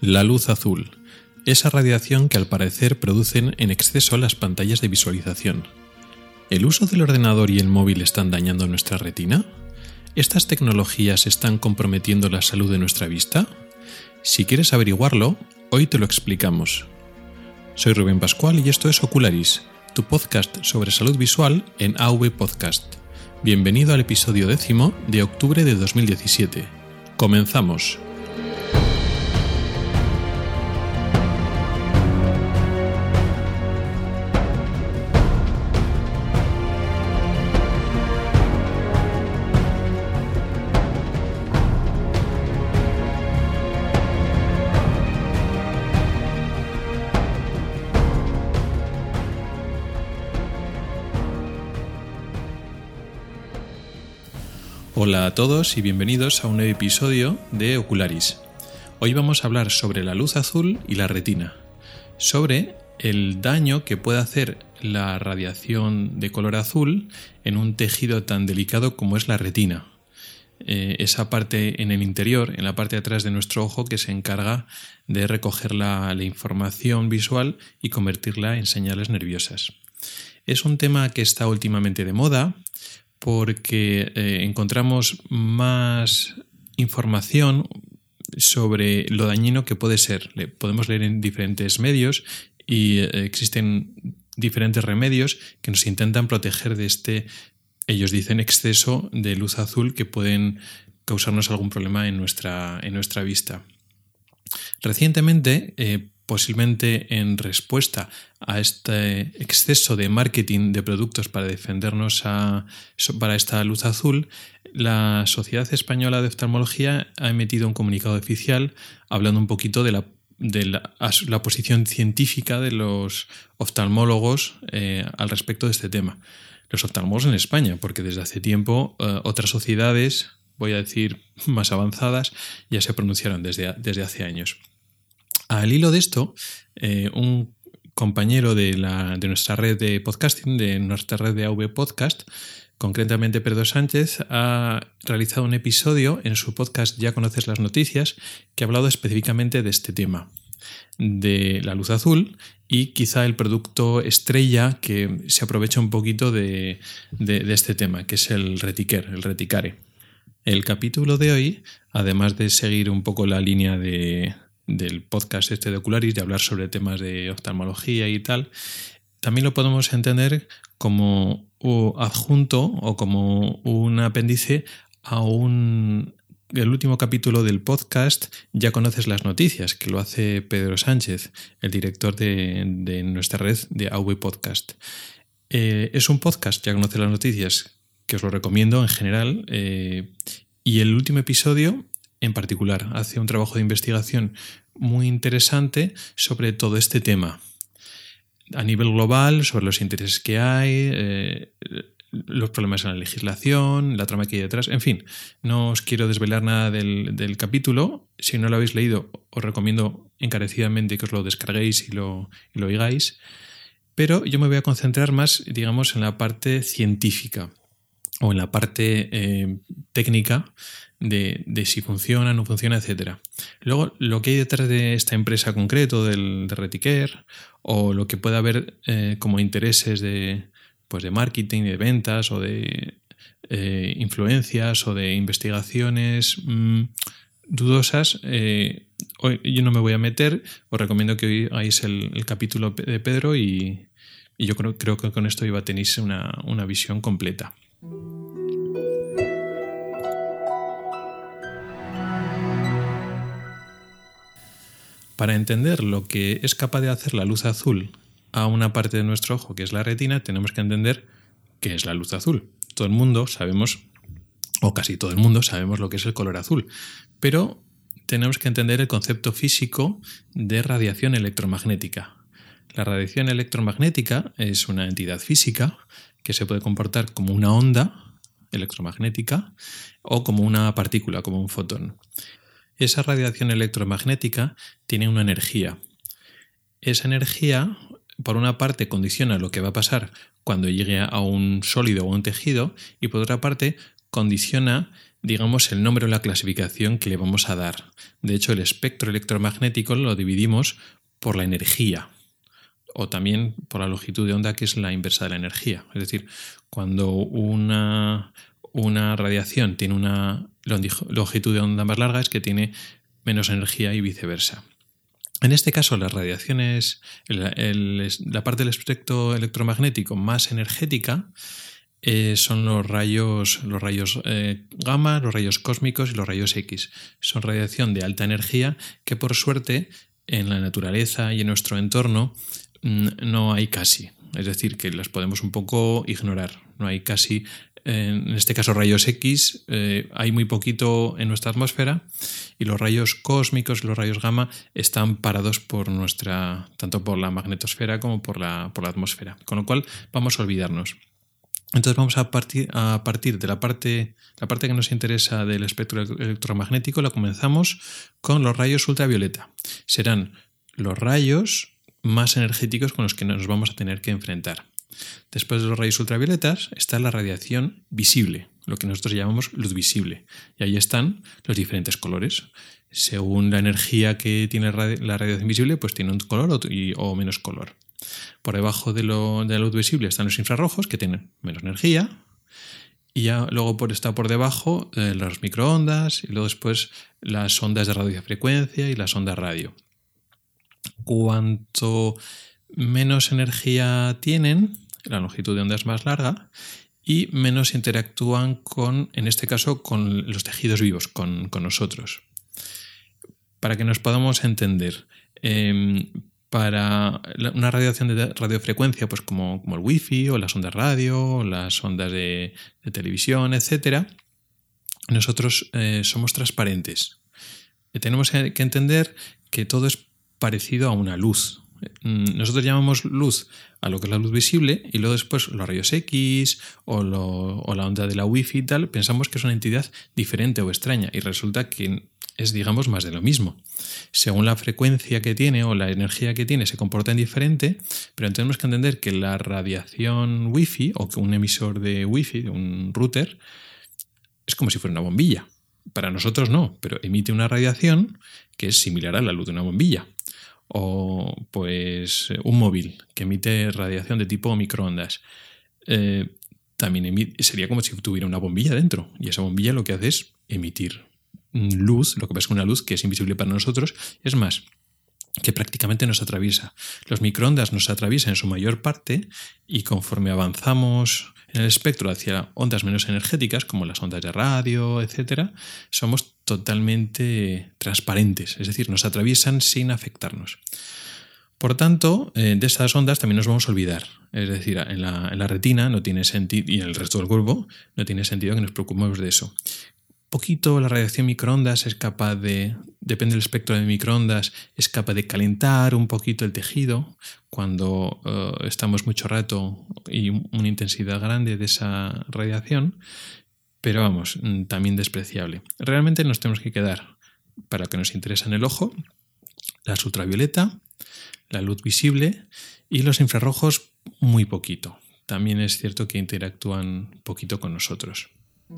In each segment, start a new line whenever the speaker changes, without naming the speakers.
La luz azul, esa radiación que al parecer producen en exceso las pantallas de visualización. ¿El uso del ordenador y el móvil están dañando nuestra retina? ¿Estas tecnologías están comprometiendo la salud de nuestra vista? Si quieres averiguarlo, hoy te lo explicamos. Soy Rubén Pascual y esto es Ocularis, tu podcast sobre salud visual en AV Podcast. Bienvenido al episodio 10 de octubre de 2017. ¡Comenzamos! Hola a todos y bienvenidos a un nuevo episodio de Ocularis. Hoy vamos a hablar sobre la luz azul y la retina, sobre el daño que puede hacer la radiación de color azul en un tejido tan delicado como es la retina. Esa parte en el interior, en la parte de atrás de nuestro ojo, que se encarga de recoger la información visual y convertirla en señales nerviosas. Es un tema que está últimamente de moda, porque encontramos más información sobre lo dañino que puede ser. Podemos leer en diferentes medios y existen diferentes remedios que nos intentan proteger de este, ellos dicen, exceso de luz azul que pueden causarnos algún problema en nuestra vista. Recientemente, posiblemente en respuesta a este exceso de marketing de productos para defendernos para esta luz azul, la Sociedad Española de Oftalmología ha emitido un comunicado oficial hablando un poquito de la posición científica de los oftalmólogos al respecto de este tema. Los oftalmólogos en España, porque desde hace tiempo otras sociedades, voy a decir más avanzadas, ya se pronunciaron desde hace años. Al hilo de esto, un compañero de nuestra red de podcasting, de nuestra red de AV Podcast, concretamente Pedro Sánchez, ha realizado un episodio en su podcast Ya conoces las noticias, que ha hablado específicamente de este tema, de la luz azul y quizá el producto estrella que se aprovecha un poquito de este tema, que es el Reticare. El capítulo de hoy, además de seguir un poco la línea del podcast de Ocularis, de hablar sobre temas de oftalmología y tal, también lo podemos entender como adjunto o como un apéndice a el último capítulo del podcast Ya conoces las noticias, que lo hace Pedro Sánchez, el director de nuestra red de AV Podcast. Es un podcast, Ya conoces las noticias, que os lo recomiendo en general, y el último episodio en particular hace un trabajo de investigación muy interesante sobre todo este tema a nivel global, sobre los intereses que hay, los problemas en la legislación, la trama que hay detrás, en fin, no os quiero desvelar nada del capítulo. Si no lo habéis leído, os recomiendo encarecidamente que os lo descarguéis y lo oigáis, pero yo me voy a concentrar más, digamos, en la parte científica o en la parte técnica de si funciona, no funciona, etc. Luego, lo que hay detrás de esta empresa concreto, de Reticare, o lo que puede haber como intereses de marketing, de ventas, o de influencias, o de investigaciones dudosas, hoy yo no me voy a meter. Os recomiendo que oigáis el capítulo de Pedro y yo creo que con esto iba a tener una visión completa. Para entender lo que es capaz de hacer la luz azul a una parte de nuestro ojo, que es la retina, tenemos que entender qué es la luz azul. Todo el mundo sabemos, o casi todo el mundo sabemos lo que es el color azul, pero tenemos que entender el concepto físico de radiación electromagnética. La radiación electromagnética es una entidad física que se puede comportar como una onda electromagnética o como una partícula, como un fotón. Esa radiación electromagnética tiene una energía. Esa energía, por una parte, condiciona lo que va a pasar cuando llegue a un sólido o a un tejido y por otra parte, condiciona digamos, el nombre o la clasificación que le vamos a dar. De hecho, el espectro electromagnético lo dividimos por la energía o también por la longitud de onda, que es la inversa de la energía. Es decir, cuando una radiación tiene una longitud de onda más larga, es que tiene menos energía y viceversa. En este caso, las radiaciones, la parte del espectro electromagnético más energética son los rayos gamma, los rayos cósmicos y los rayos X. Son radiación de alta energía que, por suerte, en la naturaleza y en nuestro entorno no hay casi. Es decir, que las podemos un poco ignorar. No hay casi, en este caso rayos X, hay muy poquito en nuestra atmósfera, y los rayos cósmicos y los rayos gamma están parados tanto por la magnetosfera como por la atmósfera. Con lo cual vamos a olvidarnos. Entonces vamos a partir de la parte que nos interesa del espectro electromagnético. La comenzamos con los rayos ultravioleta. Serán los rayos más energéticos con los que nos vamos a tener que enfrentar. Después de los rayos ultravioletas está la radiación visible, lo que nosotros llamamos luz visible. Y ahí están los diferentes colores. Según la energía que tiene la radiación visible, pues tiene un color o menos color. Por debajo de la luz visible están los infrarrojos, que tienen menos energía. Y ya luego está por debajo las microondas, y luego después las ondas de radiofrecuencia y las ondas radio. Cuanto menos energía tienen, la longitud de onda es más larga y menos interactúan en este caso, con los tejidos vivos, con nosotros. Para que nos podamos entender, para una radiación de radiofrecuencia, pues como el wifi o las ondas radio, o las ondas de televisión, etc., nosotros somos transparentes. Tenemos que entender que todo es parecido a una luz. Nosotros llamamos luz a lo que es la luz visible, y luego después los rayos X o la onda de la wifi y tal, pensamos que es una entidad diferente o extraña, y resulta que es, digamos, más de lo mismo. Según la frecuencia que tiene o la energía que tiene, se comportan diferente, pero tenemos que entender que la radiación wifi, o que un emisor de wifi, de un router, es como si fuera una bombilla. Para nosotros no, pero emite una radiación que es similar a la luz de una bombilla. O pues un móvil que emite radiación de tipo microondas. También sería como si tuviera una bombilla dentro, y esa bombilla lo que hace es emitir luz, lo que pasa es que una luz que es invisible para nosotros, es más, que prácticamente nos atraviesa. Los microondas nos atraviesan en su mayor parte, y conforme avanzamos en el espectro hacia ondas menos energéticas, como las ondas de radio, etc., somos totalmente transparentes, es decir, nos atraviesan sin afectarnos. Por tanto, de estas ondas también nos vamos a olvidar. Es decir, en la retina no tiene sentido, y en el resto del cuerpo no tiene sentido que nos preocupemos de eso. Poquito la radiación microondas es capaz depende del espectro de microondas, es capaz de calentar un poquito el tejido cuando estamos mucho rato y una intensidad grande de esa radiación, pero vamos, también despreciable. Realmente nos tenemos que quedar, para lo que nos interesa en el ojo, las ultravioleta, la luz visible, y los infrarrojos muy poquito. También es cierto que interactúan poquito con nosotros.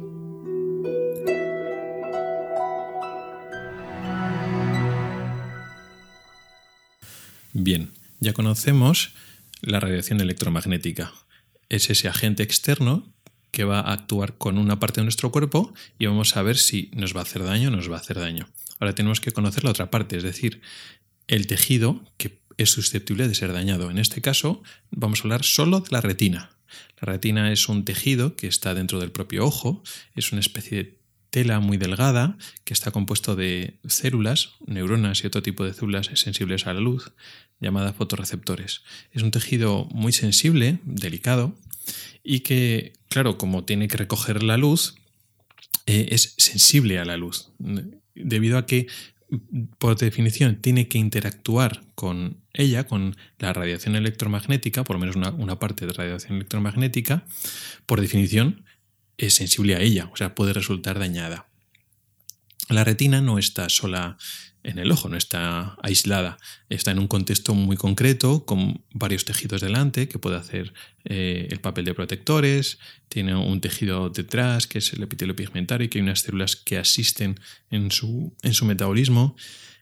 Bien, ya conocemos la radiación electromagnética. Es ese agente externo que va a actuar con una parte de nuestro cuerpo, y vamos a ver si nos va a hacer daño o no nos va a hacer daño. Ahora tenemos que conocer la otra parte, es decir, el tejido que es susceptible de ser dañado. En este caso vamos a hablar solo de la retina. La retina es un tejido que está dentro del propio ojo, es una especie de tela muy delgada que está compuesto de células, neuronas y otro tipo de células sensibles a la luz, llamadas fotorreceptores. Es un tejido muy sensible, delicado, y que, claro, como tiene que recoger la luz, es sensible a la luz, debido a que, por definición, tiene que interactuar con ella, con la radiación electromagnética, por lo menos una parte de radiación electromagnética. Por definición, es sensible a ella, o sea, puede resultar dañada. La retina no está sola en el ojo, no está aislada. Está en un contexto muy concreto, con varios tejidos delante, que puede hacer el papel de protectores, tiene un tejido detrás, que es el epitelio pigmentario, y que hay unas células que asisten en su metabolismo.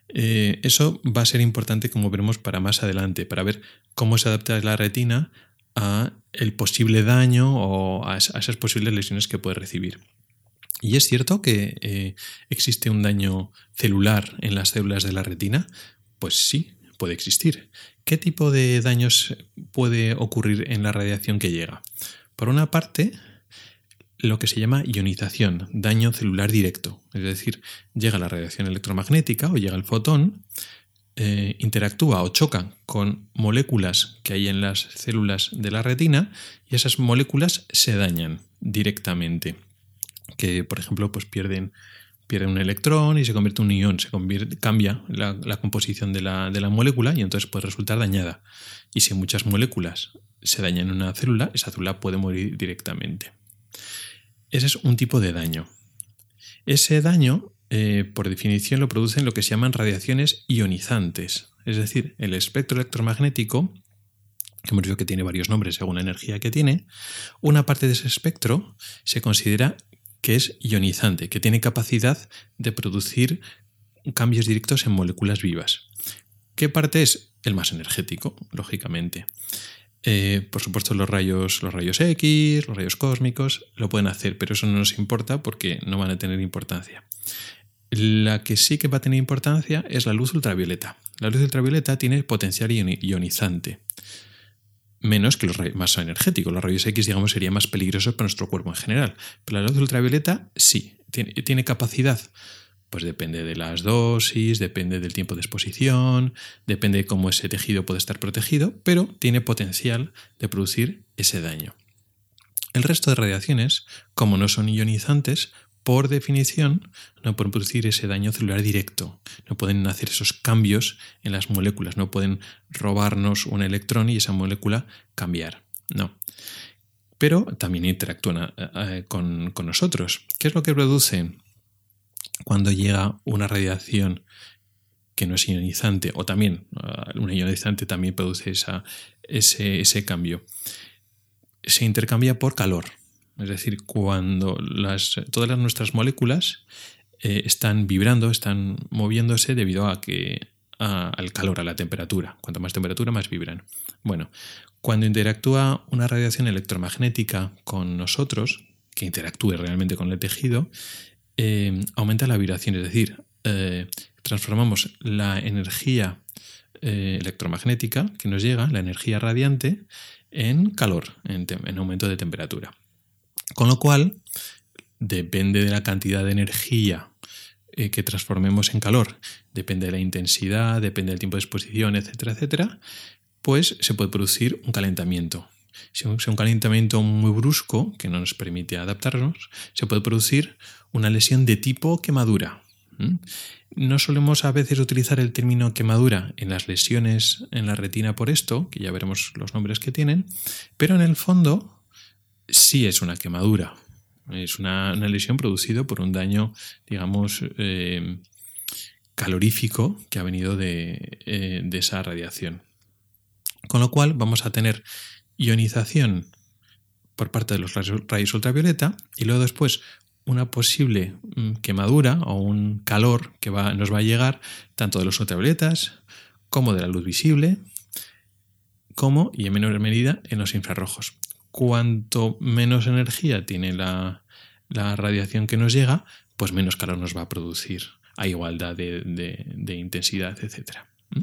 Eso va a ser importante, como veremos, para más adelante, para ver cómo se adapta la retina a el posible daño o a esas posibles lesiones que puede recibir. ¿Y es cierto que existe un daño celular en las células de la retina? Pues sí, puede existir. ¿Qué tipo de daños puede ocurrir en la radiación que llega? Por una parte, lo que se llama ionización, daño celular directo. Es decir, llega la radiación electromagnética o llega el fotón, interactúa o choca con moléculas que hay en las células de la retina y esas moléculas se dañan directamente. Que, por ejemplo, pues pierden un electrón y se convierte en un ion, cambia la composición de la molécula y entonces puede resultar dañada. Y si muchas moléculas se dañan en una célula, esa célula puede morir directamente. Ese es un tipo de daño. Ese daño, por definición, lo producen lo que se llaman radiaciones ionizantes. Es decir, el espectro electromagnético, que hemos dicho que tiene varios nombres según la energía que tiene, una parte de ese espectro se considera que es ionizante, que tiene capacidad de producir cambios directos en moléculas vivas. ¿Qué parte es? El más energético, lógicamente. Por supuesto, los rayos X, los rayos cósmicos lo pueden hacer, pero eso no nos importa porque no van a tener importancia. La que sí que va a tener importancia es la luz ultravioleta. La luz ultravioleta tiene potencial ionizante, menos que los rayos más energéticos. Los rayos X, digamos, serían más peligrosos para nuestro cuerpo en general. Pero la luz ultravioleta sí, tiene capacidad. Pues depende de las dosis, depende del tiempo de exposición, depende de cómo ese tejido puede estar protegido, pero tiene potencial de producir ese daño. El resto de radiaciones, como no son ionizantes, por definición no pueden producir ese daño celular directo, no pueden hacer esos cambios en las moléculas, no pueden robarnos un electrón y esa molécula cambiar, no. Pero también interactúan con nosotros. ¿Qué es lo que produce cuando llega una radiación que no es ionizante? O también, una ionizante también produce ese cambio. Se intercambia por calor. Es decir, cuando todas nuestras moléculas están vibrando, están moviéndose debido al calor, a la temperatura. Cuanto más temperatura, más vibran. Bueno, cuando interactúa una radiación electromagnética con nosotros, que interactúe realmente con el tejido, aumenta la vibración. Es decir, transformamos la energía electromagnética que nos llega, la energía radiante, en calor, en aumento de temperatura. Con lo cual, depende de la cantidad de energía que transformemos en calor, depende de la intensidad, depende del tiempo de exposición, etcétera, etcétera, pues se puede producir un calentamiento. Si es un calentamiento muy brusco, que no nos permite adaptarnos, se puede producir una lesión de tipo quemadura. No solemos a veces utilizar el término quemadura en las lesiones en la retina por esto, que ya veremos los nombres que tienen, pero en el fondo sí es una quemadura. Es una lesión producida por un daño, digamos, calorífico que ha venido de esa radiación. Con lo cual vamos a tener ionización por parte de los rayos ultravioleta y luego después una posible quemadura o un calor que nos va a llegar tanto de los ultravioletas como de la luz visible, como, y en menor medida, en los infrarrojos. Cuanto menos energía tiene la radiación que nos llega, pues menos calor nos va a producir a igualdad de intensidad, etc.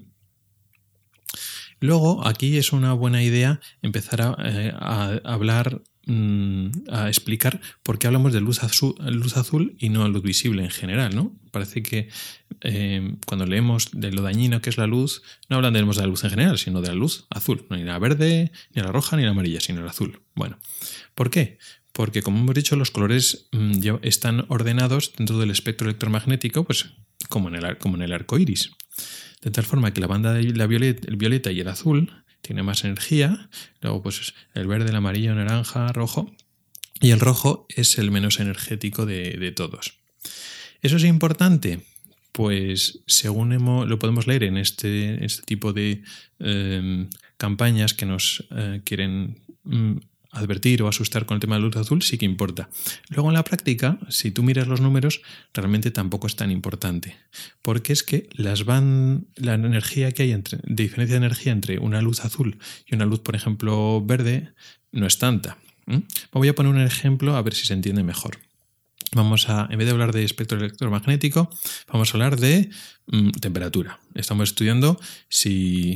Luego, aquí es una buena idea empezar a hablar, a explicar por qué hablamos de luz azul y no luz visible en general, ¿no? Parece que cuando leemos de lo dañino que es la luz, no hablamos de la luz en general, sino de la luz azul. No ni la verde, ni la roja, ni la amarilla, sino la azul. Bueno, ¿por qué? Porque, como hemos dicho, los colores están ordenados dentro del espectro electromagnético, pues como en el arco iris. De tal forma que la banda el violeta y el azul tiene más energía, luego pues el verde, el amarillo, naranja, rojo, y el rojo es el menos energético de todos. ¿Eso es importante? pues según lo podemos leer en este tipo de campañas que nos quieren advertir o asustar con el tema de la luz azul, sí que importa. Luego en la práctica, si tú miras los números, realmente tampoco es tan importante, porque es que la energía que hay de diferencia de energía entre una luz azul y una luz, por ejemplo, verde, no es tanta. Voy a poner un ejemplo a ver si se entiende mejor. En vez de hablar de espectro electromagnético, vamos a hablar de temperatura. Estamos estudiando si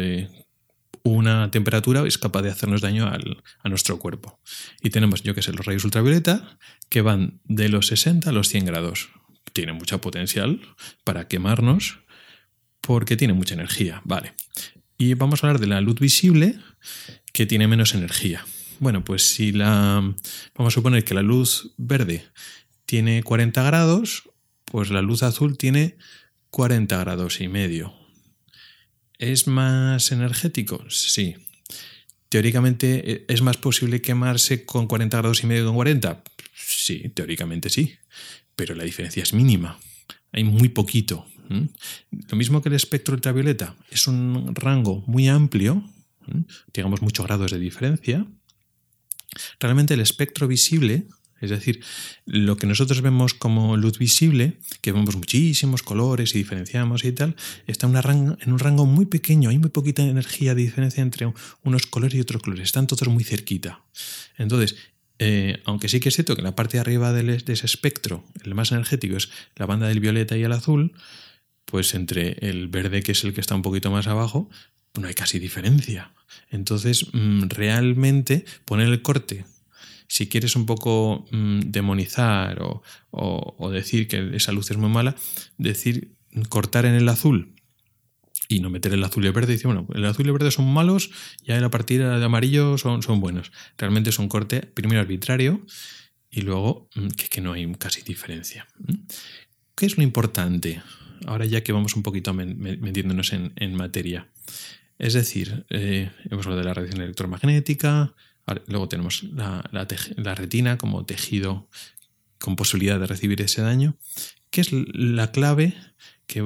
una temperatura es capaz de hacernos daño a nuestro cuerpo. Y tenemos, los rayos ultravioleta que van de los 60 a los 100 grados. Tiene mucho potencial para quemarnos porque tiene mucha energía. Vale. Y vamos a hablar de la luz visible, que tiene menos energía. Bueno, pues vamos a suponer que la luz verde tiene 40 grados, pues la luz azul tiene 40 grados y medio. ¿Es más energético? Sí. ¿Teóricamente es más posible quemarse con 40 grados y medio que con 40? Sí, teóricamente sí. Pero la diferencia es mínima. Hay muy poquito. Lo mismo que el espectro ultravioleta. Es un rango muy amplio. Digamos, muchos grados de diferencia. Realmente el espectro visible, es decir, lo que nosotros vemos como luz visible, que vemos muchísimos colores y diferenciamos y tal, está en un rango muy pequeño, hay muy poquita energía de diferencia entre unos colores y otros colores, están todos muy cerquita. Entonces, aunque sí que es cierto que la parte de arriba de ese espectro, el más energético, es la banda del violeta y el azul, pues entre el verde, que es el que está un poquito más abajo, no hay casi diferencia. Entonces, realmente poner el corte, si quieres un poco demonizar o decir que esa luz es muy mala, cortar en el azul y no meter el azul y el verde, y decir, bueno, el azul y el verde son malos, ya a partir de amarillo son buenos. Realmente es un corte primero arbitrario y luego que no hay casi diferencia. ¿Qué es lo importante? Ahora ya que vamos un poquito metiéndonos en materia. Es decir, hemos hablado de la radiación electromagnética, luego tenemos la retina como tejido con posibilidad de recibir ese daño. ¿Qué es la clave que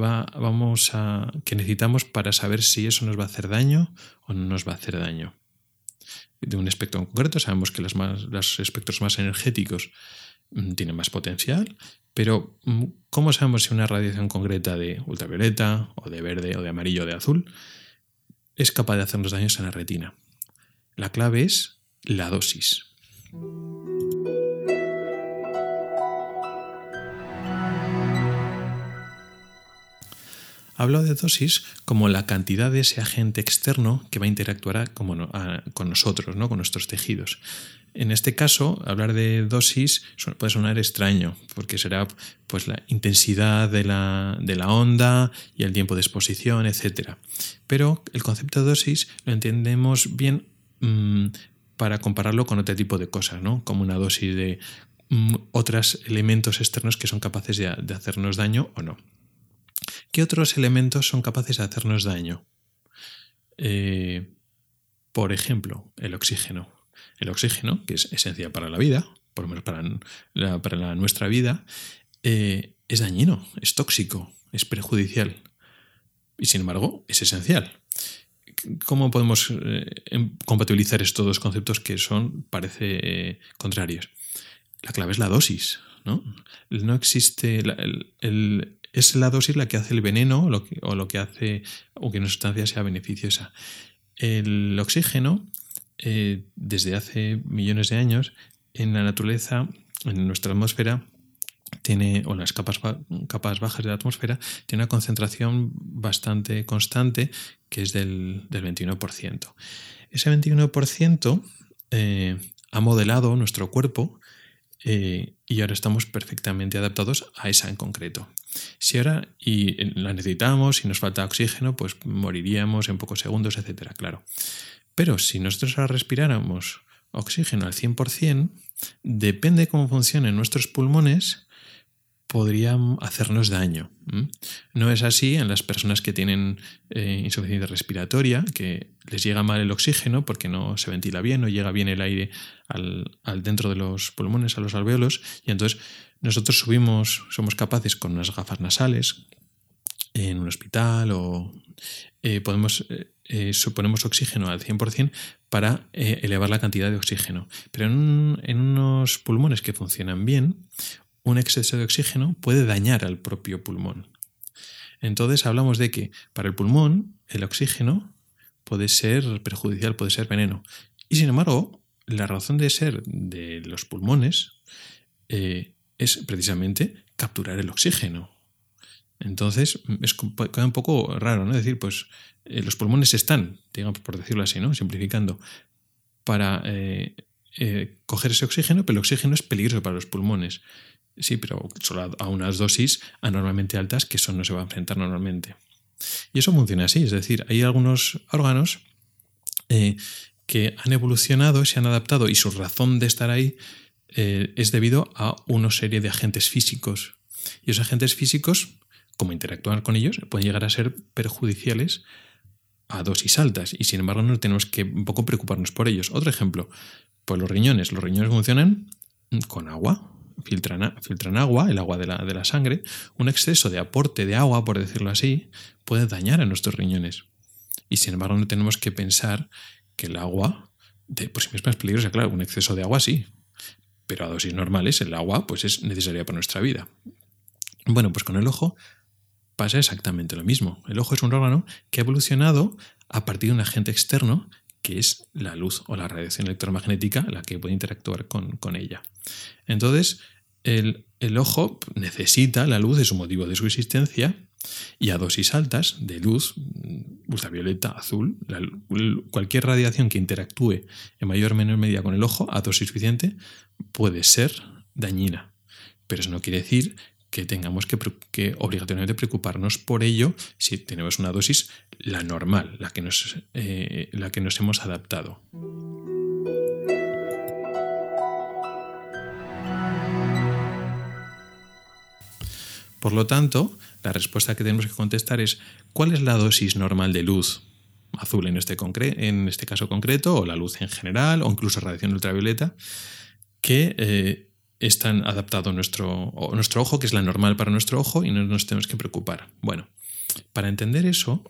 necesitamos para saber si eso nos va a hacer daño o no nos va a hacer daño? De un espectro en concreto sabemos que los espectros más energéticos tienen más potencial, pero ¿cómo sabemos si una radiación concreta de ultravioleta o de verde o de amarillo o de azul es capaz de hacernos daños en la retina? La clave es la dosis. Hablo de dosis como la cantidad de ese agente externo que va a interactuar con nosotros, ¿no? Con nuestros tejidos. En este caso, hablar de dosis puede sonar extraño, porque será pues la intensidad de la onda y el tiempo de exposición, etc. Pero el concepto de dosis lo entendemos bien para compararlo con otro tipo de cosas, ¿no? Como una dosis de otros elementos externos que son capaces de hacernos daño o no. ¿Qué otros elementos son capaces de hacernos daño? Por ejemplo, el oxígeno. El oxígeno, que es esencial para la vida, por lo menos para nuestra vida, es dañino, es tóxico, es perjudicial. Y sin embargo, es esencial. ¿Cómo podemos compatibilizar estos dos conceptos que parece contrarios? La clave es la dosis, ¿no? No existe es la dosis la que hace el veneno o lo que hace o que una sustancia sea beneficiosa. El oxígeno, desde hace millones de años, en la naturaleza, en nuestra atmósfera, o las capas bajas de la atmósfera, tiene una concentración bastante constante, que es del 21%. Ese 21% ha modelado nuestro cuerpo y ahora estamos perfectamente adaptados a esa en concreto. Si ahora la necesitamos y nos falta oxígeno, pues moriríamos en pocos segundos, etcétera, claro. Pero si nosotros ahora respiráramos oxígeno al 100%, depende de cómo funcionen nuestros pulmones, podrían hacernos daño. No es así en las personas que tienen insuficiencia respiratoria, que les llega mal el oxígeno porque no se ventila bien, no llega bien el aire al dentro de los pulmones, a los alvéolos, y entonces nosotros somos capaces con unas gafas nasales en un hospital o suponemos oxígeno al 100% para elevar la cantidad de oxígeno. Pero en unos pulmones que funcionan bien, un exceso de oxígeno puede dañar al propio pulmón. Entonces hablamos de que para el pulmón el oxígeno puede ser perjudicial, puede ser veneno. Y sin embargo, la razón de ser de los pulmones es precisamente capturar el oxígeno. Entonces queda un poco raro, ¿no? Es decir, pues los pulmones están, digamos, por decirlo así, ¿no? Simplificando, para coger ese oxígeno, pero el oxígeno es peligroso para los pulmones. Sí, pero solo a unas dosis anormalmente altas, que eso no se va a enfrentar normalmente. Y eso funciona así, es decir, hay algunos órganos que han evolucionado, se han adaptado y su razón de estar ahí es debido a una serie de agentes físicos. Y esos agentes físicos, como interactúan con ellos, pueden llegar a ser perjudiciales a dosis altas y sin embargo no tenemos que un poco preocuparnos por ellos. Otro ejemplo, pues los riñones. Los riñones funcionan con agua. Filtran agua, el agua de la sangre. Un exceso de aporte de agua, por decirlo así, puede dañar a nuestros riñones. Y sin embargo no tenemos que pensar que el agua por sí misma es peligrosa. Claro, un exceso de agua sí, pero a dosis normales el agua pues es necesaria para nuestra vida. Bueno, pues con el ojo pasa exactamente lo mismo. El ojo es un órgano que ha evolucionado a partir de un agente externo que es la luz o la radiación electromagnética la que puede interactuar con ella. Entonces, el ojo necesita la luz, es un motivo de su existencia, y a dosis altas de luz, ultravioleta, azul, cualquier radiación que interactúe en mayor o menor medida con el ojo a dosis suficiente puede ser dañina. Pero eso no quiere decir que tengamos que obligatoriamente preocuparnos por ello si tenemos una dosis, la normal, la que nos hemos adaptado. Por lo tanto, la respuesta que tenemos que contestar es ¿cuál es la dosis normal de luz azul en este caso concreto, o la luz en general, o incluso radiación ultravioleta, que están adaptado a nuestro ojo, que es la normal para nuestro ojo, y no nos tenemos que preocupar? Bueno, para entender eso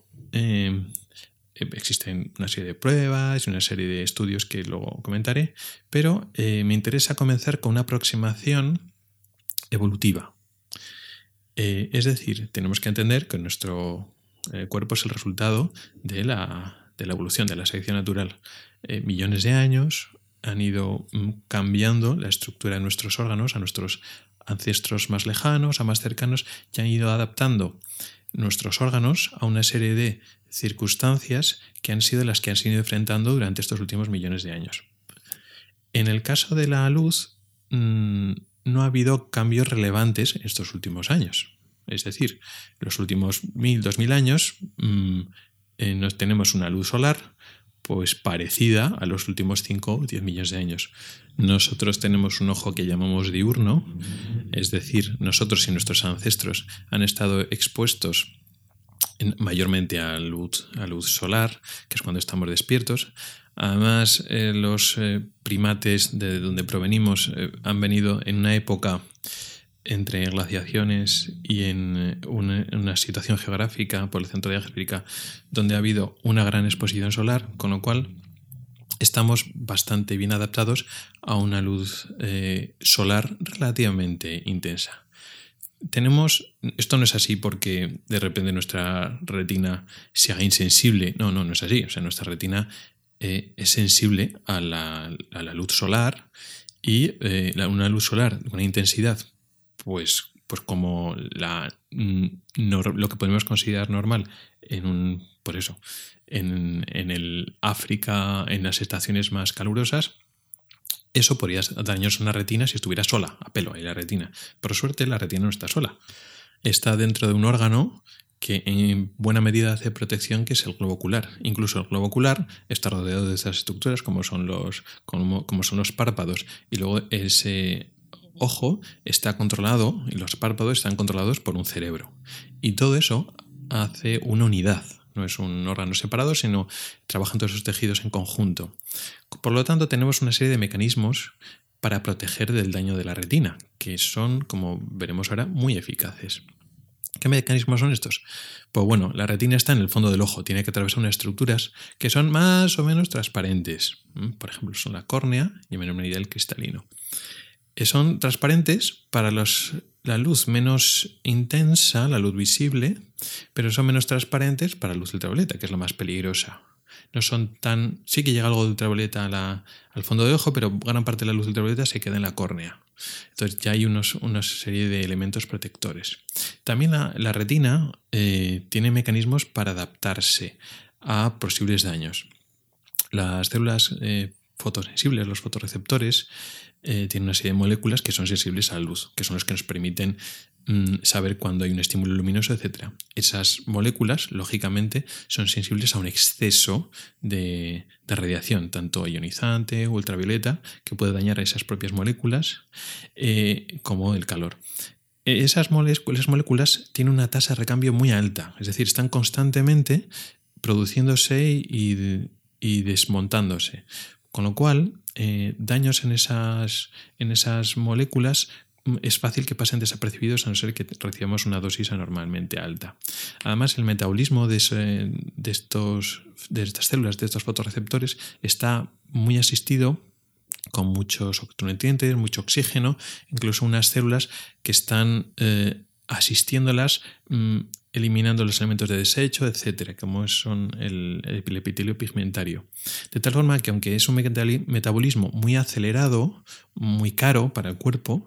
existen una serie de pruebas y una serie de estudios que luego comentaré, pero me interesa comenzar con una aproximación evolutiva. Es decir, tenemos que entender que nuestro cuerpo es el resultado de la evolución, de la selección natural. Millones de años han ido cambiando la estructura de nuestros órganos a nuestros ancestros más lejanos, a más cercanos, y han ido adaptando nuestros órganos a una serie de circunstancias que han sido las que han sido enfrentando durante estos últimos millones de años. En el caso de la luz, no ha habido cambios relevantes en estos últimos años. Es decir, los últimos 1000-2000 años tenemos una luz solar pues parecida a los últimos 5 o 10 millones de años. Nosotros tenemos un ojo que llamamos diurno, es decir, nosotros y nuestros ancestros han estado expuestos mayormente a luz solar, que es cuando estamos despiertos. Además, los primates de donde provenimos han venido en una época entre glaciaciones y en una situación geográfica por el centro de África donde ha habido una gran exposición solar, con lo cual estamos bastante bien adaptados a una luz solar relativamente intensa. Esto no es así porque de repente nuestra retina se haga insensible. No es así. O sea, nuestra retina es sensible a la luz solar y una luz solar de una intensidad pues como lo que podemos considerar normal en el África, en las estaciones más calurosas, eso podría dañarnos una retina si estuviera sola, a pelo, ahí la retina. Por suerte la retina no está sola. Está dentro de un órgano que en buena medida hace protección, que es el globo ocular. Incluso el globo ocular está rodeado de estas estructuras como son los párpados, y luego ese ojo está controlado y los párpados están controlados por un cerebro. Y todo eso hace una unidad. No es un órgano separado, sino trabajan todos esos tejidos en conjunto. Por lo tanto, tenemos una serie de mecanismos para proteger del daño de la retina, que son, como veremos ahora, muy eficaces. ¿Qué mecanismos son estos? Pues bueno, la retina está en el fondo del ojo, tiene que atravesar unas estructuras que son más o menos transparentes. Por ejemplo, son la córnea y en menor medida el cristalino. Son transparentes para la luz menos intensa, la luz visible, pero son menos transparentes para la luz ultravioleta, que es la más peligrosa. No son tan... Sí que llega algo de ultravioleta al fondo del ojo, pero gran parte de la luz ultravioleta se queda en la córnea. Entonces ya hay una serie de elementos protectores. También la retina tiene mecanismos para adaptarse a posibles daños. Las células fotosensibles, los fotorreceptores, tienen una serie de moléculas que son sensibles a la luz, que son los que nos permiten saber cuándo hay un estímulo luminoso, etc. Esas moléculas, lógicamente, son sensibles a un exceso de radiación, tanto ionizante, ultravioleta, que puede dañar a esas propias moléculas, como el calor. Esas moléculas tienen una tasa de recambio muy alta, es decir, están constantemente produciéndose y desmontándose. Con lo cual, daños en esas moléculas es fácil que pasen desapercibidos a no ser que recibamos una dosis anormalmente alta. Además, el metabolismo de estas células, de estos fotorreceptores, está muy asistido con muchos nutrientes, mucho oxígeno, incluso unas células que están asistiéndolas, eliminando los elementos de desecho, etcétera, como son el epitelio pigmentario. De tal forma que, aunque es un metabolismo muy acelerado, muy caro para el cuerpo,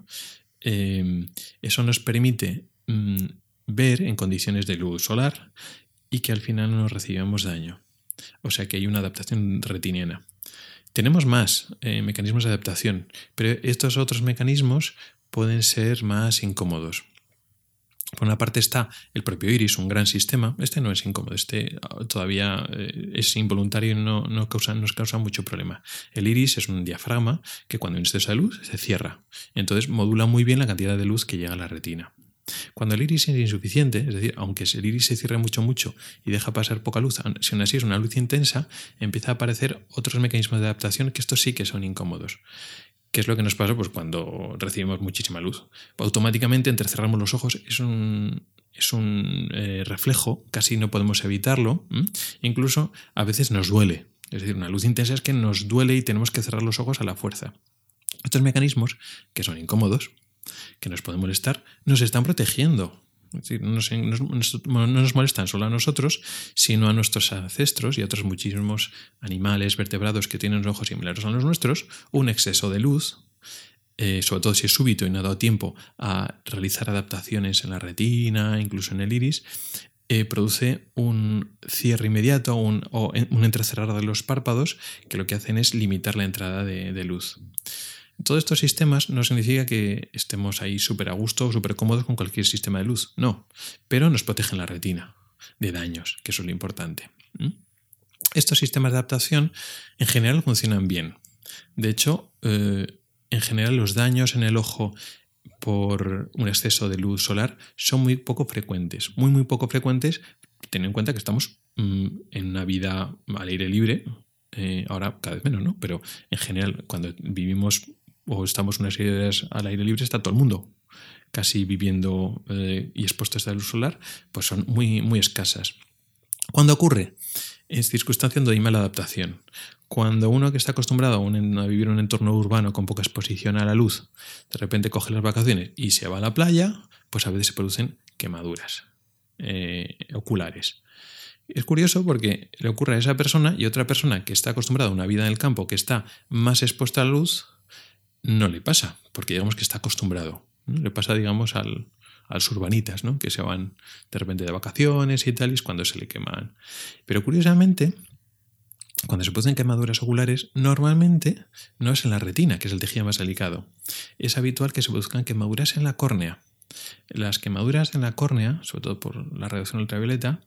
eso nos permite ver en condiciones de luz solar y que al final no nos recibamos daño. O sea que hay una adaptación retiniana. Tenemos más mecanismos de adaptación, pero estos otros mecanismos pueden ser más incómodos. Por una parte está el propio iris, un gran sistema. Este no es incómodo, este todavía es involuntario y nos causa mucho problema. El iris es un diafragma que cuando hay un exceso de luz se cierra. Entonces modula muy bien la cantidad de luz que llega a la retina. Cuando el iris es insuficiente, es decir, aunque el iris se cierre mucho y deja pasar poca luz, si aún así es una luz intensa, empieza a aparecer otros mecanismos de adaptación que estos sí que son incómodos. ¿Qué es lo que nos pasa? Pues cuando recibimos muchísima luz. Automáticamente entrecerramos los ojos, es un reflejo, casi no podemos evitarlo. Incluso a veces nos duele. Es decir, una luz intensa es que nos duele y tenemos que cerrar los ojos a la fuerza. Estos mecanismos, que son incómodos, que nos pueden molestar, nos están protegiendo. Es decir, no nos molestan solo a nosotros, sino a nuestros ancestros y a otros muchísimos animales, vertebrados que tienen ojos similares a los nuestros. Un exceso de luz, sobre todo si es súbito y no ha dado tiempo a realizar adaptaciones en la retina, incluso en el iris, produce un cierre inmediato o un entrecerrar de los párpados que lo que hacen es limitar la entrada de luz. Todos estos sistemas no significa que estemos ahí súper a gusto o súper cómodos con cualquier sistema de luz, no, pero nos protegen la retina de daños, que eso es lo importante. Estos sistemas de adaptación en general funcionan bien. De hecho, en general los daños en el ojo por un exceso de luz solar son muy poco frecuentes, muy poco frecuentes, teniendo en cuenta que estamos en una vida al aire libre, ahora cada vez menos, ¿no? Pero en general cuando vivimos o estamos una serie de horas al aire libre, está todo el mundo casi viviendo y expuesto a esta luz solar, pues son muy escasas. ¿Cuándo ocurre? En circunstancias donde hay mala adaptación. Cuando uno que está acostumbrado a vivir en un entorno urbano con poca exposición a la luz, de repente coge las vacaciones y se va a la playa, pues a veces se producen quemaduras oculares. Es curioso porque le ocurre a esa persona y otra persona que está acostumbrada a una vida en el campo, que está más expuesta a la luz, no le pasa, porque digamos que está acostumbrado. ¿No? Le pasa, digamos, a los urbanitas, ¿no? Que se van de repente de vacaciones y tal, y es cuando se le queman. Pero curiosamente, cuando se producen quemaduras oculares, normalmente no es en la retina, que es el tejido más delicado. Es habitual que se produzcan quemaduras en la córnea. Las quemaduras en la córnea, sobre todo por la radiación ultravioleta,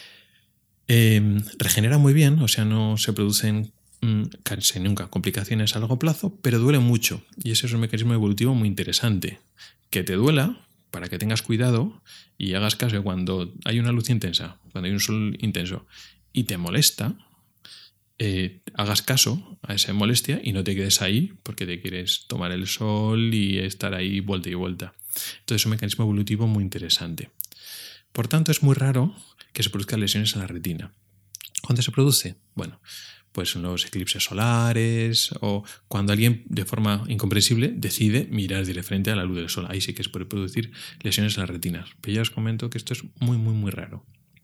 regeneran muy bien, o sea, no se producen casi nunca complicaciones a largo plazo, pero duele mucho. Y ese es un mecanismo evolutivo muy interesante. Que te duela, para que tengas cuidado y hagas caso cuando hay una luz intensa, cuando hay un sol intenso y te molesta, hagas caso a esa molestia y no te quedes ahí porque te quieres tomar el sol y estar ahí vuelta y vuelta. Entonces es un mecanismo evolutivo muy interesante. Por tanto, es muy raro que se produzcan lesiones en la retina. ¿Cuándo se produce? Bueno, pues en los eclipses solares o cuando alguien de forma incomprensible decide mirar de frente a la luz del sol. Ahí sí que se puede producir lesiones en las retinas. Pero ya os comento que esto es muy, muy, muy raro.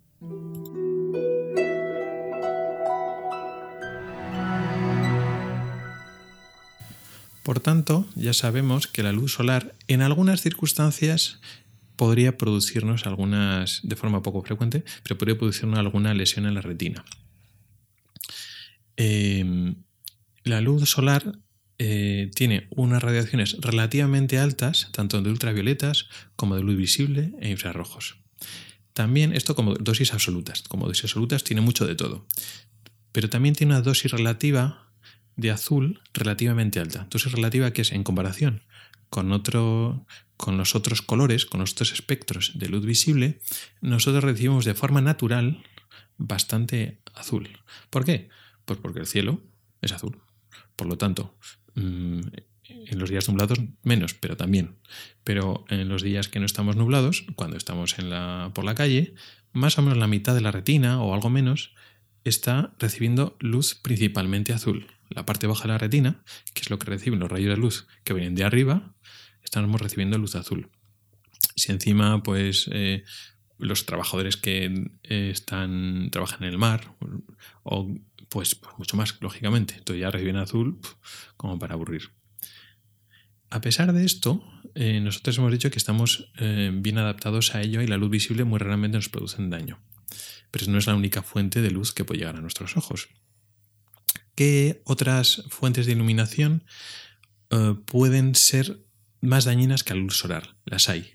Por tanto, ya sabemos que la luz solar en algunas circunstancias podría producirnos algunas, de forma poco frecuente, pero podría producirnos alguna lesión en la retina. La luz solar tiene unas radiaciones relativamente altas, tanto de ultravioletas como de luz visible e infrarrojos. También esto como dosis absolutas. Como dosis absolutas tiene mucho de todo. Pero también tiene una dosis relativa de azul relativamente alta. Dosis relativa que es en comparación con los otros colores, con los otros espectros de luz visible, nosotros recibimos de forma natural bastante azul. ¿Por qué? Pues porque el cielo es azul. Por lo tanto, en los días nublados menos, pero también. Pero en los días que no estamos nublados, cuando estamos por la calle, más o menos la mitad de la retina o algo menos está recibiendo luz principalmente azul. La parte baja de la retina, que es lo que reciben los rayos de luz que vienen de arriba, estamos recibiendo luz azul. Si encima, pues, los trabajadores que trabajan en el mar, o pues mucho más, lógicamente, entonces ya reciben azul como para aburrir. A pesar de esto, nosotros hemos dicho que estamos bien adaptados a ello y la luz visible muy raramente nos produce daño. Pero no es la única fuente de luz que puede llegar a nuestros ojos. ¿Qué otras fuentes de iluminación pueden ser más dañinas que la luz solar? Las hay.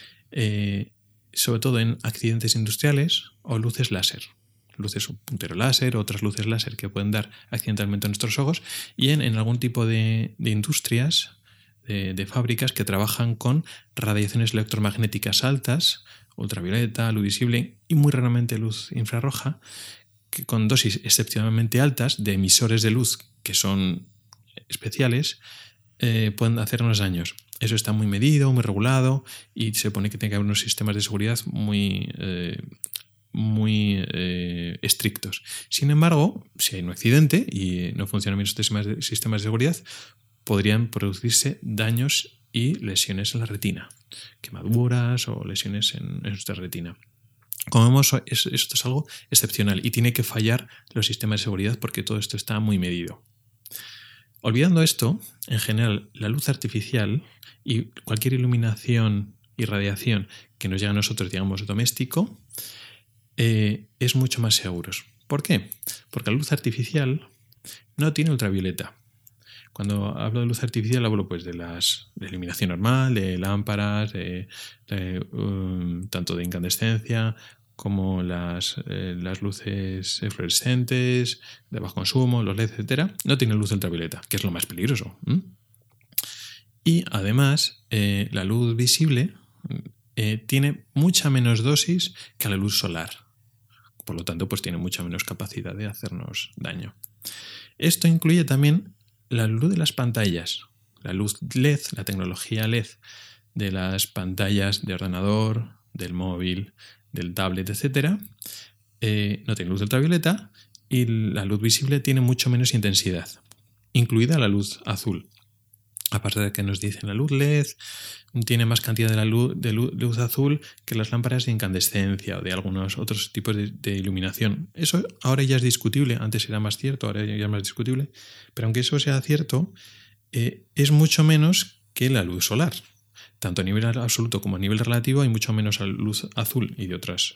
Sobre todo en accidentes industriales o luces láser. Luces puntero láser, otras luces láser que pueden dar accidentalmente a nuestros ojos, y en algún tipo de industrias, de fábricas que trabajan con radiaciones electromagnéticas altas, ultravioleta, luz visible y muy raramente luz infrarroja, que con dosis excepcionalmente altas de emisores de luz que son especiales, pueden hacernos daños. Eso está muy medido, muy regulado y se supone que tiene que haber unos sistemas de seguridad muy estrictos. Sin embargo, si hay un accidente y no funcionan bien estos sistemas de seguridad, podrían producirse daños y lesiones en la retina, quemaduras o lesiones en nuestra retina. Como vemos, esto es algo excepcional y tiene que fallar los sistemas de seguridad porque todo esto está muy medido. Olvidando esto, en general, la luz artificial y cualquier iluminación y radiación que nos llega a nosotros, digamos, doméstico, es mucho más seguro. ¿Por qué? Porque la luz artificial no tiene ultravioleta. Cuando hablo de luz artificial hablo pues de iluminación normal, de lámparas, tanto de incandescencia como las luces fluorescentes de bajo consumo, los LED, etcétera. No tienen luz ultravioleta, que es lo más peligroso. Y además, la luz visible tiene mucha menos dosis que la luz solar. Por lo tanto, pues tiene mucha menos capacidad de hacernos daño. Esto incluye también la luz de las pantallas, la luz LED, la tecnología LED de las pantallas de ordenador, del móvil, del tablet, etc. No tiene luz ultravioleta y la luz visible tiene mucho menos intensidad, incluida la luz azul. Aparte de que nos dicen la luz LED tiene más cantidad de luz azul que las lámparas de incandescencia o de algunos otros tipos de iluminación. Eso ahora ya es discutible, antes era más cierto, ahora ya es más discutible, pero aunque eso sea cierto, es mucho menos que la luz solar. Tanto a nivel absoluto como a nivel relativo hay mucho menos luz azul y de otras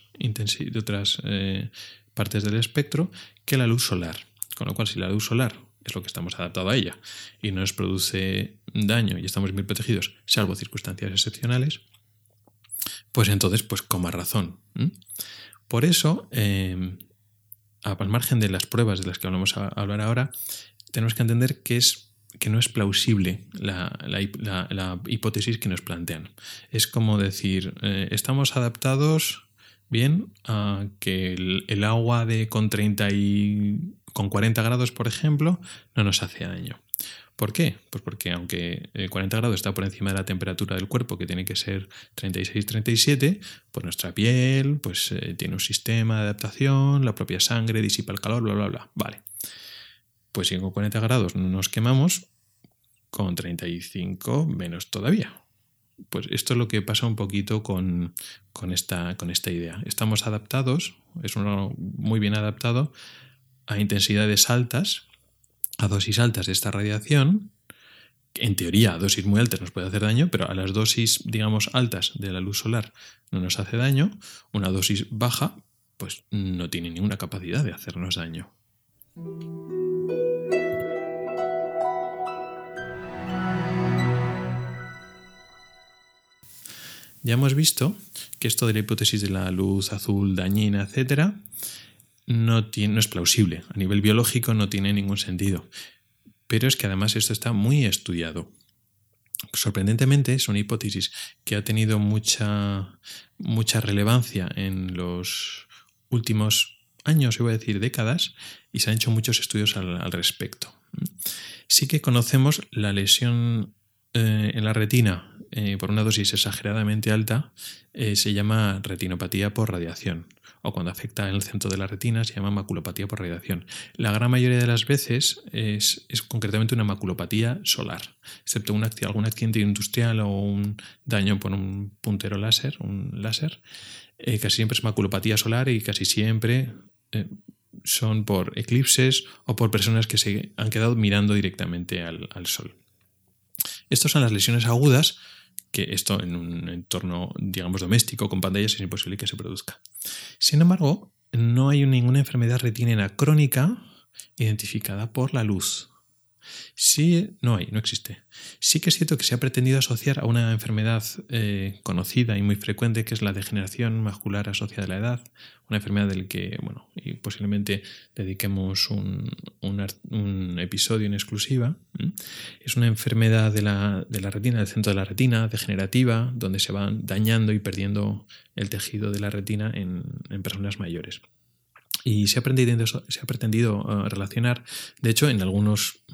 partes del espectro que la luz solar. Con lo cual, si la luz solar es lo que estamos adaptados a ella y no nos produce daño y estamos bien protegidos, salvo circunstancias excepcionales, pues entonces, pues con más razón. Por eso, al margen de las pruebas de las que vamos a hablar ahora, tenemos que entender que no es plausible la hipótesis que nos plantean. Es como decir, estamos adaptados bien a que el agua con 34 con 40 grados, por ejemplo, no nos hace daño. ¿Por qué? Pues porque aunque 40 grados está por encima de la temperatura del cuerpo, que tiene que ser 36-37, pues nuestra piel pues, tiene un sistema de adaptación, la propia sangre disipa el calor, bla, bla, bla. Vale. Pues si con 40 grados no nos quemamos, con 35 menos todavía. Pues esto es lo que pasa un poquito con esta idea. Estamos adaptados, es uno muy bien adaptado a intensidades altas, a dosis altas de esta radiación. En teoría, a dosis muy altas nos puede hacer daño, pero a las dosis, digamos, altas de la luz solar no nos hace daño. Una dosis baja, pues no tiene ninguna capacidad de hacernos daño. Ya hemos visto que esto de la hipótesis de la luz azul dañina, etcétera, no es plausible. A nivel biológico no tiene ningún sentido. Pero es que además esto está muy estudiado. Sorprendentemente es una hipótesis que ha tenido mucha relevancia en los últimos años, iba a decir décadas, y se han hecho muchos estudios al respecto. Sí que conocemos la lesión en la retina por una dosis exageradamente alta, se llama retinopatía por radiación, o cuando afecta el centro de la retina se llama maculopatía por radiación. La gran mayoría de las veces es concretamente una maculopatía solar, excepto algún accidente industrial o un daño por un puntero láser, casi siempre es maculopatía solar y casi siempre son por eclipses o por personas que se han quedado mirando directamente al sol. Estas son las lesiones agudas, que esto en un entorno, digamos, doméstico con pantallas es imposible que se produzca. Sin embargo, no hay ninguna enfermedad retinina crónica identificada por la luz. Sí, no existe. Sí que es cierto que se ha pretendido asociar a una enfermedad conocida y muy frecuente, que es la degeneración macular asociada a la edad, una enfermedad del que, bueno, y posiblemente dediquemos un episodio en exclusiva. Es una enfermedad de la retina, del centro de la retina, degenerativa, donde se van dañando y perdiendo el tejido de la retina en personas mayores. Y se ha pretendido relacionar, de hecho, en algunos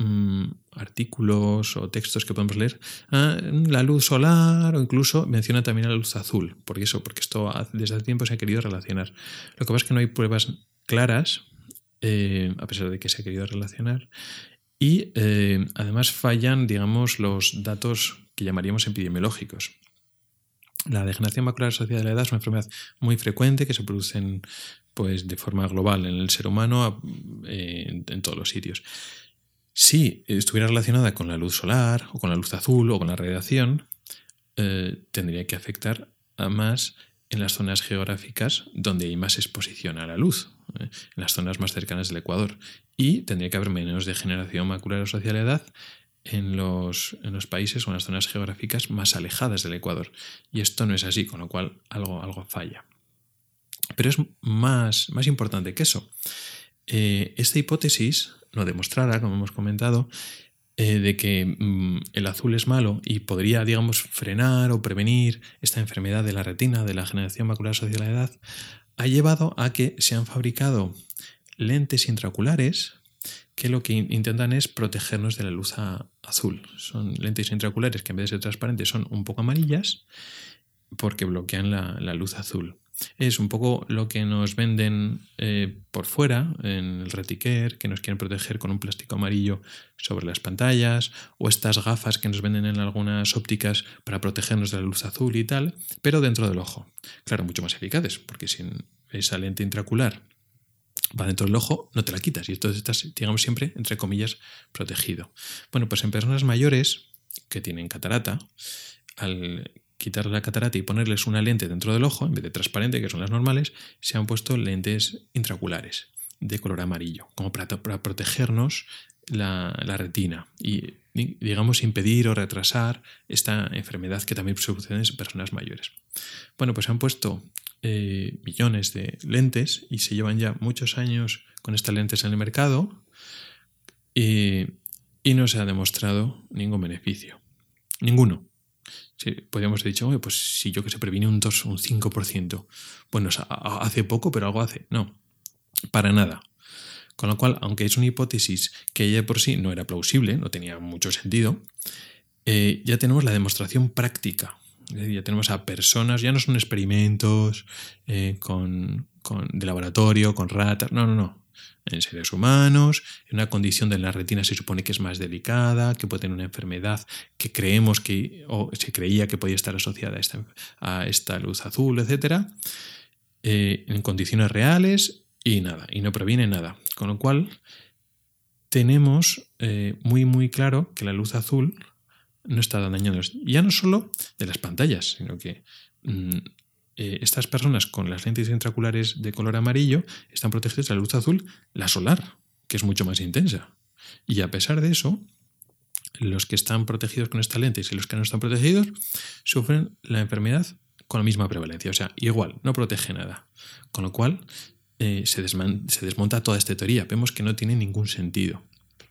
artículos o textos que podemos leer, la luz solar, o incluso menciona también la luz azul, porque esto desde hace tiempo se ha querido relacionar. Lo que pasa es que no hay pruebas claras, a pesar de que se ha querido relacionar, y además fallan, digamos, los datos que llamaríamos epidemiológicos. La degeneración macular asociada a la edad es una enfermedad muy frecuente que se produce pues, de forma global en el ser humano en todos los sitios. Si estuviera relacionada con la luz solar o con la luz azul o con la radiación, tendría que afectar a más en las zonas geográficas donde hay más exposición a la luz, en las zonas más cercanas del Ecuador. Y tendría que haber menos degeneración macular asociada a la edad en los países o en las zonas geográficas más alejadas del Ecuador. Y esto no es así, con lo cual algo falla. Pero es más importante que eso. Esta hipótesis no demostrada, como hemos comentado, de que el azul es malo y podría, digamos, frenar o prevenir esta enfermedad de la retina, de la degeneración macular asociada a la edad, ha llevado a que se han fabricado lentes intraoculares que lo que intentan es protegernos de la luz azul. Son lentes intraoculares que en vez de ser transparentes son un poco amarillas porque bloquean la luz azul. Es un poco lo que nos venden por fuera en el Reticare, que nos quieren proteger con un plástico amarillo sobre las pantallas, o estas gafas que nos venden en algunas ópticas para protegernos de la luz azul y tal, pero dentro del ojo. Claro, mucho más eficaces, porque sin esa lente intraocular va dentro del ojo, no te la quitas y entonces estás, digamos, siempre, entre comillas, protegido. Bueno, pues en personas mayores que tienen catarata, al quitarle la catarata y ponerles una lente dentro del ojo, en vez de transparente, que son las normales, se han puesto lentes intraoculares de color amarillo, como para protegernos la retina y, digamos, impedir o retrasar esta enfermedad que también sucede en personas mayores. Bueno, pues se han puesto millones de lentes y se llevan ya muchos años con estas lentes en el mercado y no se ha demostrado ningún beneficio. Ninguno. Sí, podríamos haber dicho, pues si yo que se previne un 2 o un 5%. Bueno, hace poco, pero algo hace. No, para nada. Con lo cual, aunque es una hipótesis que ella por sí no era plausible, no tenía mucho sentido, ya tenemos la demostración práctica. Es decir, ya tenemos a personas, ya no son experimentos de laboratorio, con ratas, no. En seres humanos, en una condición de la retina se supone que es más delicada, que puede tener una enfermedad que creemos o se creía que podía estar asociada a esta luz azul, etc. En condiciones reales y nada, y no proviene nada. Con lo cual, tenemos muy, muy claro que la luz azul no está dañando, ya no solo de las pantallas, sino que estas personas con las lentes intraoculares de color amarillo están protegidas de la luz azul, la solar, que es mucho más intensa. Y a pesar de eso, los que están protegidos con estas lentes y los que no están protegidos sufren la enfermedad con la misma prevalencia. O sea, igual, no protege nada. Con lo cual, se desmonta toda esta teoría. Vemos que no tiene ningún sentido.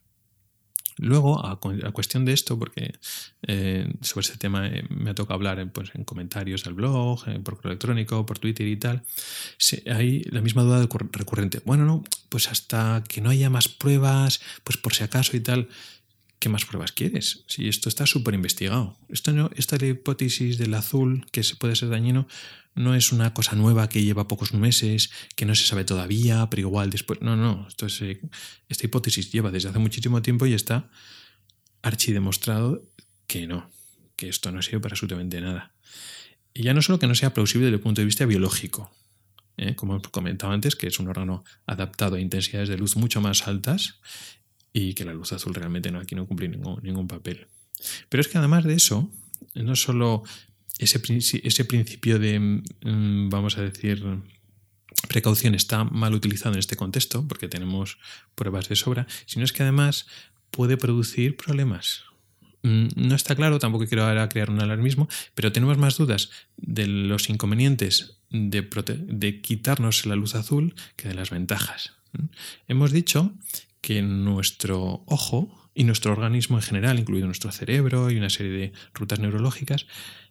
Luego, a cuestión de esto, porque sobre este tema me ha tocado hablar en comentarios al blog, por correo electrónico, por Twitter y tal, hay la misma duda recurrente. Bueno, no, pues hasta que no haya más pruebas, pues por si acaso y tal. ¿Qué más pruebas quieres? Si esto está súper investigado. Esta es la hipótesis del azul, que puede ser dañino, no es una cosa nueva que lleva pocos meses, que no se sabe todavía, pero igual después... No. Esta hipótesis lleva desde hace muchísimo tiempo y está archidemostrado que no, que esto no sirve para absolutamente nada. Y ya no solo que no sea plausible desde el punto de vista biológico, como he comentado antes, que es un órgano adaptado a intensidades de luz mucho más altas, y que la luz azul realmente aquí no cumple ningún papel. Pero es que además de eso, no solo ese principio de, vamos a decir, precaución está mal utilizado en este contexto, porque tenemos pruebas de sobra, sino es que además puede producir problemas. No está claro, tampoco quiero ahora crear un alarmismo, pero tenemos más dudas de los inconvenientes de quitarnos la luz azul que de las ventajas. Hemos dicho que nuestro ojo y nuestro organismo en general, incluido nuestro cerebro y una serie de rutas neurológicas,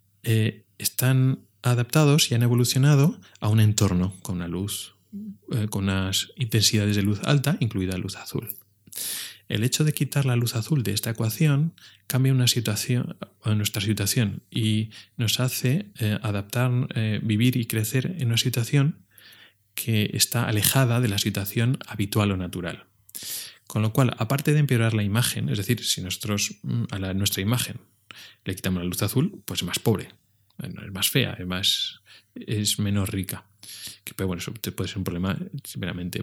están adaptados y han evolucionado a un entorno con una luz, con unas intensidades de luz alta, incluida luz azul. El hecho de quitar la luz azul de esta ecuación cambia nuestra situación y nos hace vivir y crecer en una situación que está alejada de la situación habitual o natural. Con lo cual, aparte de empeorar la imagen, es decir, si nosotros a nuestra imagen le quitamos la luz azul, pues es más pobre, es más fea, es menos rica. Pero bueno, eso puede ser un problema meramente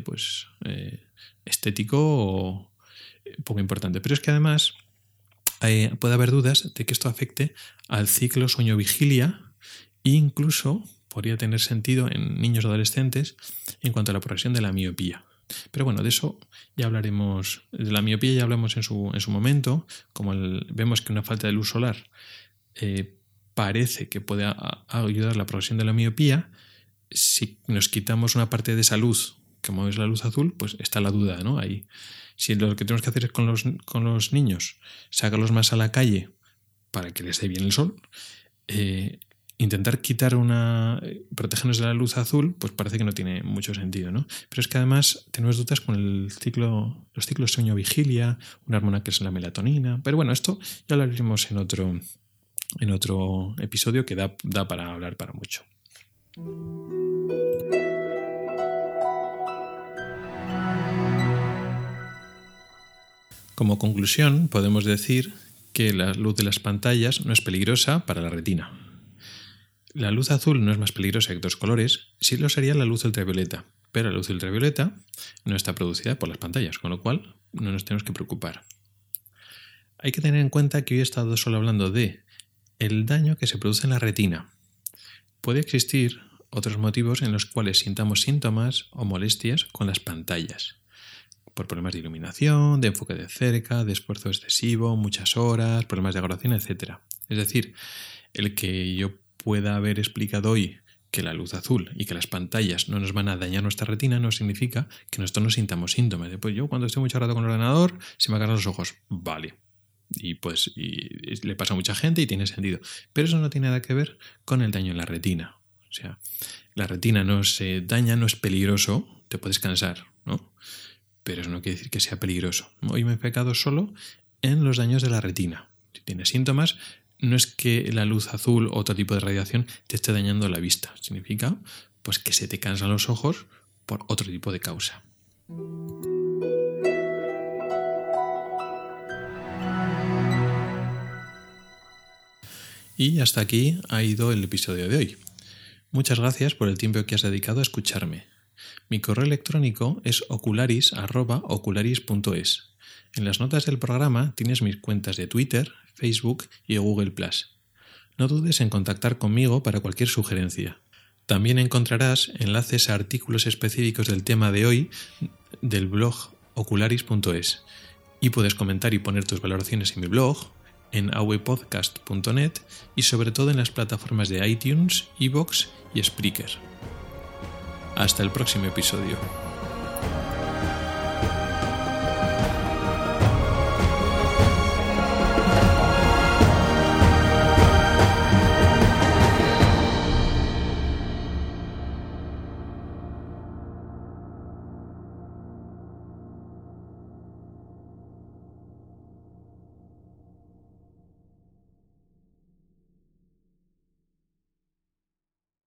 estético o poco importante. Pero es que además puede haber dudas de que esto afecte al ciclo sueño-vigilia e incluso podría tener sentido en niños o adolescentes en cuanto a la progresión de la miopía. Pero bueno, de eso ya hablaremos. De la miopía ya hablamos en su momento. Como vemos que una falta de luz solar parece que puede ayudar a la progresión de la miopía, si nos quitamos una parte de esa luz, como es la luz azul, pues está la duda, ¿no? Ahí. Si lo que tenemos que hacer es con los niños, sacarlos más a la calle para que les dé bien el sol, intentar protegernos de la luz azul, pues parece que no tiene mucho sentido, ¿no? Pero es que además tenemos dudas con los ciclos sueño-vigilia, una hormona que es la melatonina. Pero bueno, esto ya lo haremos en otro episodio que da para hablar para mucho. Como conclusión, podemos decir que la luz de las pantallas no es peligrosa para la retina. La luz azul no es más peligrosa que otros colores, sí lo sería la luz ultravioleta, pero la luz ultravioleta no está producida por las pantallas, con lo cual no nos tenemos que preocupar. Hay que tener en cuenta que hoy he estado solo hablando de el daño que se produce en la retina. Puede existir otros motivos en los cuales sintamos síntomas o molestias con las pantallas, por problemas de iluminación, de enfoque de cerca, de esfuerzo excesivo, muchas horas, problemas de aglomeración, etc. Es decir, el que yo pueda haber explicado hoy que la luz azul y que las pantallas no nos van a dañar nuestra retina no significa que nosotros no sintamos síntomas. Pues yo cuando estoy mucho rato con el ordenador se me agarran los ojos. Vale. Y le pasa a mucha gente y tiene sentido. Pero eso no tiene nada que ver con el daño en la retina. O sea, la retina no se daña, no es peligroso, te puedes cansar, ¿no? pero eso no quiere decir que sea peligroso. Hoy me he enfocado solo en los daños de la retina. Si tienes síntomas, no es que la luz azul o otro tipo de radiación te esté dañando la vista. Significa pues que se te cansan los ojos por otro tipo de causa. Y hasta aquí ha ido el episodio de hoy. Muchas gracias por el tiempo que has dedicado a escucharme. Mi correo electrónico es ocularis@ocularis.es. En las notas del programa tienes mis cuentas de Twitter, Facebook y Google+. No dudes en contactar conmigo para cualquier sugerencia. También encontrarás enlaces a artículos específicos del tema de hoy del blog ocularis.es y puedes comentar y poner tus valoraciones en mi blog, en awepodcast.net y sobre todo en las plataformas de iTunes, iVoox y Spreaker. Hasta el próximo episodio.